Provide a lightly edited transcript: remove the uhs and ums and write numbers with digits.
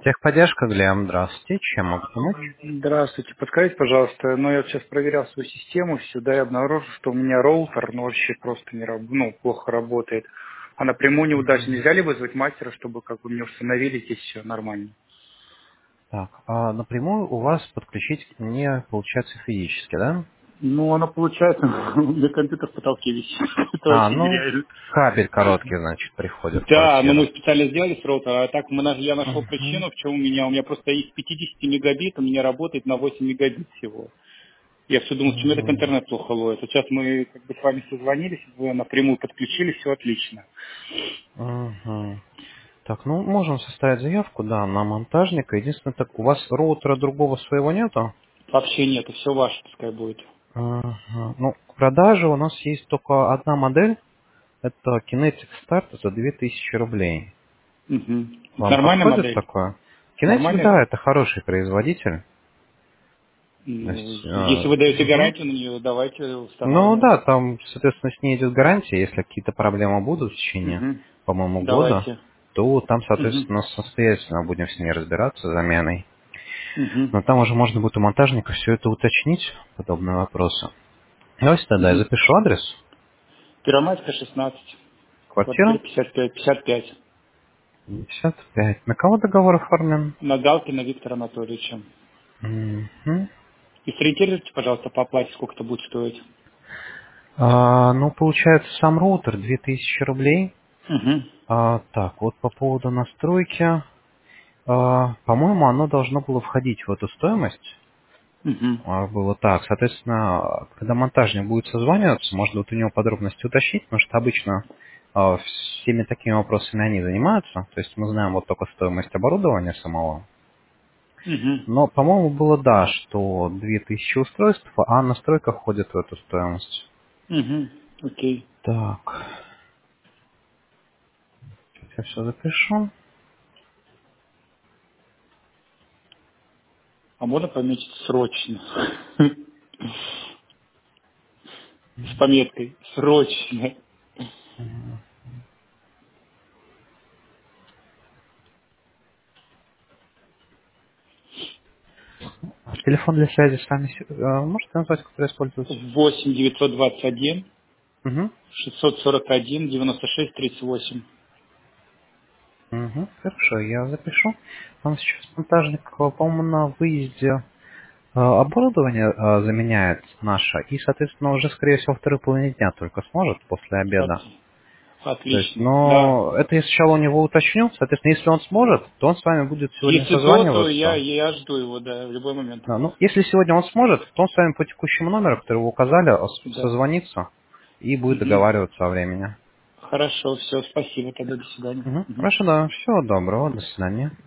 Техподдержка, Глеб, здравствуйте. Чем могу помочь? Здравствуйте, подскажите, пожалуйста, я сейчас проверял свою систему, сюда и обнаружил, что у меня роутер, вообще просто не плохо работает. А напрямую неудачно. Нельзя ли вызвать мастера, чтобы мне установили здесь все нормально? Так, а напрямую у вас подключить не получается физически, да? Оно получается, у меня компьютер в потолке висит. Это А, вообще ну, нереально. кабель короткий, значит, приходит в Да, но мы квартиру. специально сделали с роутера, а так я нашел Угу. причину, в чем у меня просто из 50 мегабит, у меня работает на 8 мегабит всего. Я все думал, почему это Угу. интернет плохо ловит. Вот сейчас мы с вами созвонились, вы напрямую подключились, все отлично. Угу. Так, ну, можем составить заявку, да, на монтажника. Единственное, так, у вас роутера другого своего нету? Вообще нет, все ваше пускай будет. Ага. Ну, к продаже у нас есть только одна модель. Это Kinetic Start за 2000 рублей. Угу. Это Вам нормальная подходит модель? такое? Kinetic, Нормальная? да, это хороший производитель. То есть, Если вы даете мгм. гарантию на нее, давайте Ну устанавливаем. да, там, соответственно, с ней идет гарантия. Если какие-то проблемы будут в течение, Угу. по-моему, года, Давайте. то там, Угу. соответственно, самостоятельно будем с ней разбираться, заменой. Угу. Но там уже можно будет у монтажника все это уточнить, подобные вопросы. Давайте тогда я Угу. запишу адрес, Первомайская, 16. Квартира квартира 55. 55. На кого договор оформлен? На Галкина Виктора Анатольевича. Мгм. И сориентируйте, пожалуйста, по оплате, сколько это будет стоить. Ну, получается, сам роутер 2000 рублей. Угу. Так, вот по поводу настройки. По-моему, оно должно было входить в эту стоимость. Угу. Было так. Соответственно, когда монтажник будет созваниваться, можно вот у него подробности уточнить, потому что обычно всеми такими вопросами они занимаются. То есть мы знаем вот только стоимость оборудования самого. Угу. Но, по-моему, было да, что 2000 устройств, а настройка входит в эту стоимость. Угу. Окей. Так, сейчас я все запишу. А можно пометить срочно? С пометкой срочно. Телефон для связи с вами можете назвать, который используется? 8 921 Угу. 641 96 38. Угу, хорошо, я запишу. Там сейчас монтажник, по-моему, на выезде оборудование заменяет наше, и, соответственно, уже, скорее всего, второй половине дня только сможет после обеда. То есть, Отлично. Да. но это я сначала у него уточню. Соответственно, если он сможет, то он с вами будет сегодня Если до, то созваниваться. я жду его, да, в любой момент. Да, ну, если сегодня он сможет, то он с вами по текущему номеру, который вы указали, Да. созвонится и будет Мгм. договариваться о времени. Хорошо, все, спасибо тогда, до свидания. Угу. Мгм. Хорошо, да. Всего доброго. До свидания.